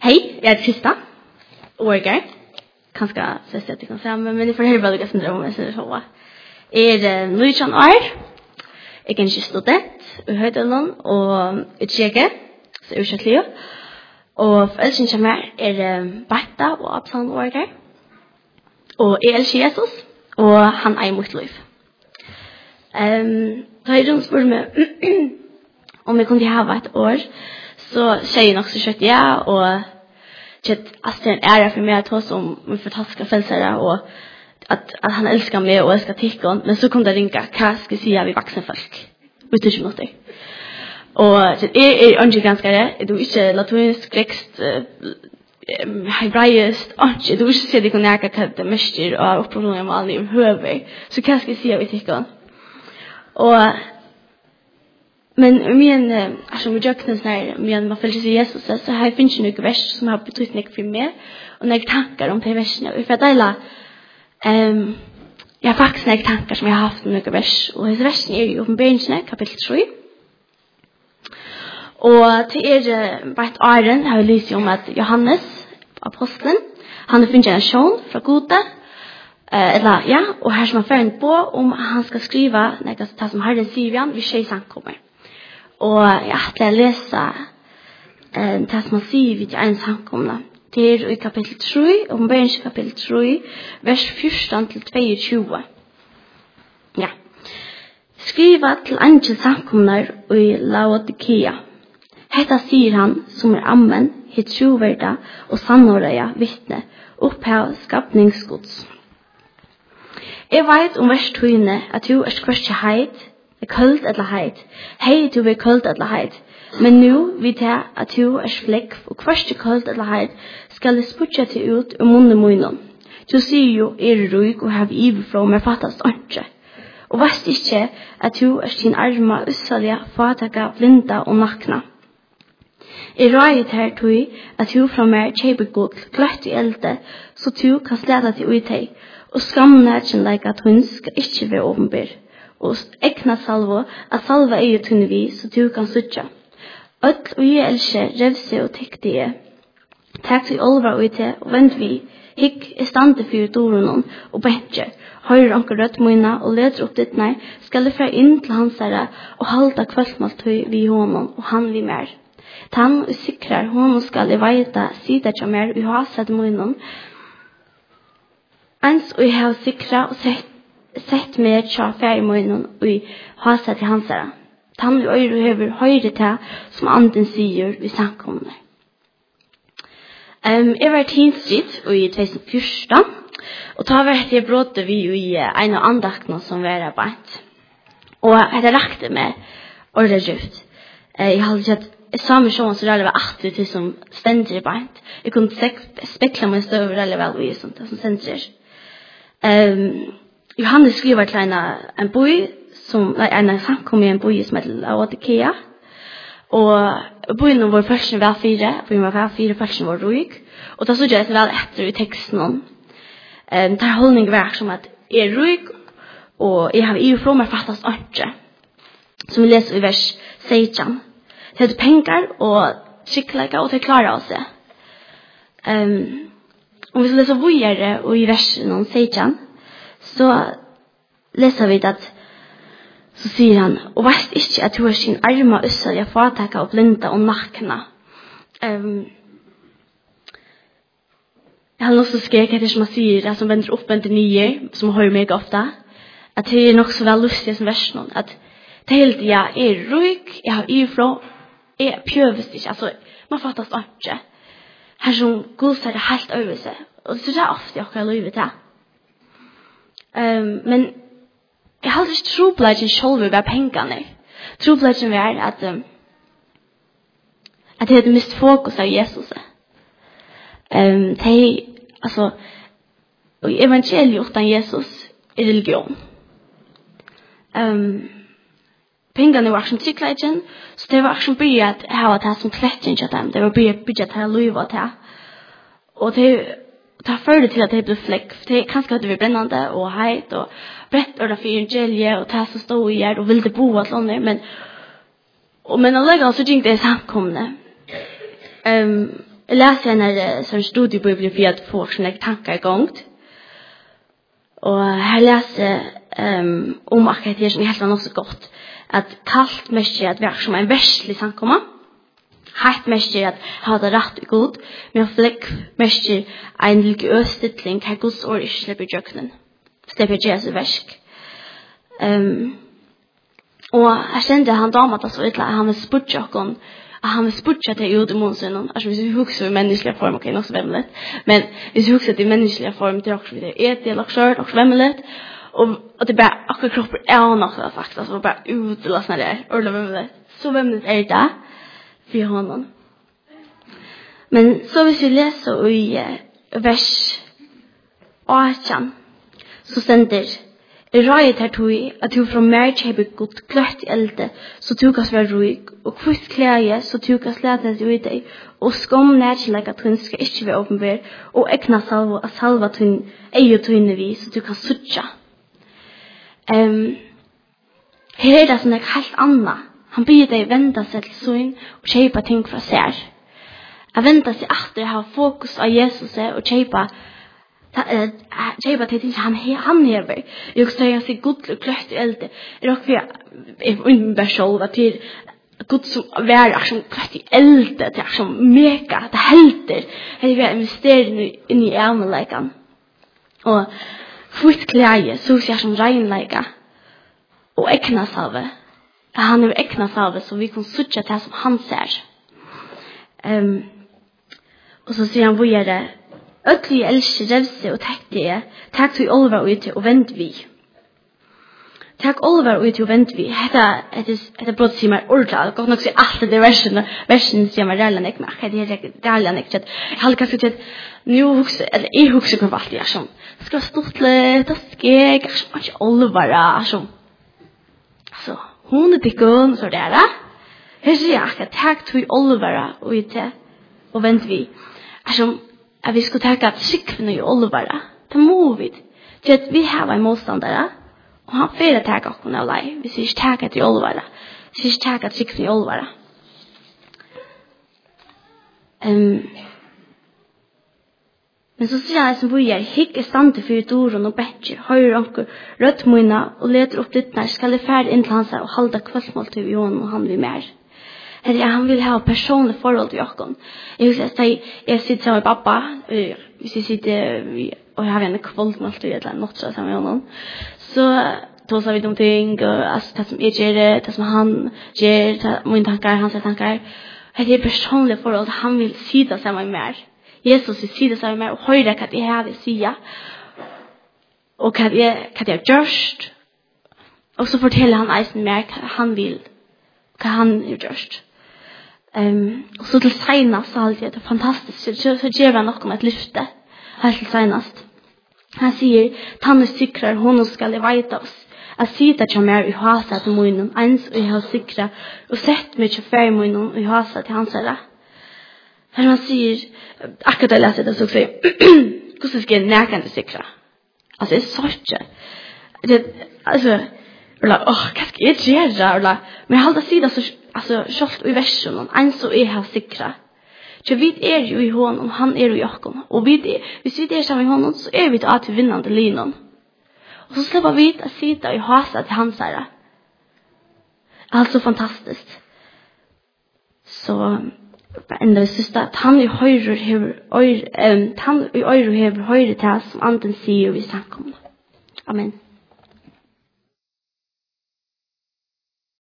Hej, jag är Krista. Orgar. Kanske så sätter jag kan säga men det får höra vad det syndrom med så. Är Lucian år. Jag kan just student i Hödalen och utchecka så ursäktligt. Och förresten som är Berta och Absalon Orgar. Och Jesus och han är mot liv. Då är det spår med om vi kunde ha ett år så säger nog så kött ja och att det är för mig att ha som en fantastisk frälsare och att han älskar mig och älskar tyckon men så kunde det ringa vad ska säga vi vuxna folk vet du något och det är ganska det är inte latinsk text hebraiskt och det är inte så det kan jag kan det mäster och upprörande med alla huvud så vad ska säga vi tyckon och men alltså vi jöknas när man följer Jesus så här finns ju några vers som har betytt för mig och några tankar om de verserna och för att dela jag faktiskt några tankar som jag har haft om några vers och dessa versen är ju uppenbarelsen kapitel 3 och till bara ett åren har vi läst om att Johannes aposteln han finns en generation från Gota eller ja och här som man får på om han ska skriva några som Herren säger vi tjej samkommer. Och jag ska läsa det som man säger vid en samkomna. Det är i kapitel 3, uppenbarelse kapitel 3, vers 14 till 22. Ja. Skriva till angel samkomnar i Laodikea. Hetta säger han som är amen, het troverda och sannolika vittne, upphav skapningsgods. Jeg vet om vers 2 at du er kvarst heit, er køld eller heit. Hei, du er køld eller heit. Men nu vet jeg at du er flekk, og kvarst køld eller heit skal jeg sputja til ut munnen munnen. Du sier jo ryk og har iverfra med fattast åndsje. Og veist ikke at du er sin arma, ussalja, fataka, blinda og nakna. Jeg røyet her tog at du fra meg kjeiper god, gløtt i elde, så du kan sleta til utei. Og skammen er ikke like at hun skal ikke være åpenbyr. Og ekna salvo, at salva er jo tunne vi, så du kan sutja. Øtl og jeg elsker, revse og tikk det er. Takk til olva og til, og vent vi. Hikk er stande for dorunnen, og bentje. Høyre anker rødt møyna, og leder opp ditt nei, skal det fra inn til hans herre, og halda kveldmaltøy vi honom, og han vi mer. Tann og sikrar, honom skal jeg veita, sida tja mer, vi har sett møynen, ans og jeg har sikra og sett med tja færgmøynen og jeg har sett til hans herre. Tann og øyre hever høyre til som anden sier vi samkomne. Jeg var tinstrid i 2014 og ta vært jeg brådde vi i en av andakene som var arbeid. Og jeg hadde rakt det med ordet djupt. Jeg hadde sett samme sjån så det var 80 til som stender i beint. Jeg kunne spekla meg støver veldig vel i sånt som stender. Johannes skriver til en boi som en samkom i en boi som heter Laodikea og boien var først var 4 boien var 4 først var ruik og da så jeg vel etter i teksten der holdning var som at er ruik og jeg har jo fra meg fattast ikke som vi leser i vers 16 det er penger og skikkelig og det klarer å se om vi så leser videre og i versen 16 så leser vi at så sier han og veist ikke at du er sin arma ussalja fataka og blinda og nakna jeg har også skrek etter som han sier at som vender opp en til nye som hører meg ofte at det er nok så vel lustig som versen at det hele tiden jeg er ryk jeg har ifra jeg pjøvest ikke altså man fattast ikke her som god sier det helt over seg og det er ofte jeg har livet til men jeg har ikke trobladjen selv ved pengene. Trobladjen var at jeg hadde mist fokus av Jesus. Altså, og evangeliet utan Jesus er religion. Pengene var som tryggladjen, så det var som begynt å ha det som klettjen til dem. Det var begynt å ha livet til. Og det ta för det till att det blir fläck. Det kanske hade vi brännande och heit och brett och för evangelie och ta så stå i och ville bo att landa men alla gånger så gick det samkomne. Jag läser en sån studiebibel för att få såna tankar igång. Och här läser om att det är som helt annat så gott att talt mest att vara som en värslig samkomma. Hatt mest att ha det rätt och god, men fläck mest en religiös ställning här Guds ord inte släpper jöknen. Släpper Jesu verk. Och jag kände han damat så att han vill sputcha och han vill sputcha till ut i monsen. Alltså vi huxar i mänskliga form och också vämmeligt. Men vi huxar i mänskliga form till också det är det laxört och vämmeligt. Och det bara akkurat kroppen är något så faktiskt alltså bara utlasna där och vämmeligt. Så vämmeligt är det för honom. Men så hvis vi läser i vers 18 så ständer Røyet her tog at du fra mer kjøper godt kløtt i elde, så tukas være ruig, og kvist klæje, så tukas letes i deg, og skom nærkjelleg at hun skal ikke være åpenbær, og egna salva, at salva ei og tøyne vi, så du kan sutja. Her det som helt anna. Han byr deg venda seg til søyn, og kjøpa ting fra sær. Jeg venda seg etter å ha fokus av Jesus og kjøpa till ting han hever. Jag säger att det är gott och klart i eld. Och vi inte själva till gott som värld som klart i eld. Det är som mega. Det helter. Det är investering in i ärmeläkan. Och fort kläje så ser som regnläka. Och äkna salve. Han är äkna salve så vi kan switcha till som han ser. Och så säger han vad är det? Ötli elsker revse og tektige, takk til olvar ut og vent vi. Takk olvar ut og vent vi. Hetta brot sier meg ordentlig. Godt nok sier alt det versen sier meg reelle nek, men det er reelle nek. Jeg hadde kanskje til at jeg husker på alt det er sånn. Det skal være stort litt, det skal ikke olvar, sånn. Altså, hun er tikkun, så det er det. Her sier jeg akkurat, takk til olvar ut og vent vi. Altså, at vi skulle ta sikvene i olvara. Det må vi. Til at vi har en motstandere, og han får ta okken av lei, hvis vi ikke tar til olvara. Hvis vi ikke tar sikvene i olvara. Men så sier jeg som vi hikk stande for doren og betjer, høyre anker, rødt møyna, og leder opp litt nær, skal det færre inn til hans og halda kveldsmål til Jon, og han vil mer. Han vill ha personligt forhold till Jakob. Jag sitter sammen med pappa. Hvis jeg sitter og jeg har en kvoldmål eller något så sammen med honom. Så tåsar vi de ting. Alltså det som jag gör, det som han gör, mina tankar, hans tankar. Det är personligt forhold. Han vill sida sammen med mig. Jesus vill sida sammen med mig och höra vad jag har att säga. Och vad jag gjort. Och så fortäller han eisen mer vad han vill. Vad han har gjort. Och så till senast så har det fantastiskt. Så ger han något om ett lyfte. Helt till senast. Han säger, tanne sikrar hon ska levita oss. Att sita till mig i hasa till munnen. Ens och jag har sikra. Och sett mig till färg munnen i hasa till hans ära. Här han säger, akkurat jag läser det så säger, hur ska jag näkande sikra? Alltså det är så inte. Alltså, vad ska jag göra? Men jag har alltid sida så alltså kjolt i versen en så är här sikra. Så vi är ju i honom, han är i Jakob. Och hvis vi är sammen i honom så är vi att vinnande linon. Och så släpper vi att sitta i hasa till hans ära. Alltså fantastiskt. Så ända det sista att han i höjre hever höjre tas som anden säger vi samkomna. Amen.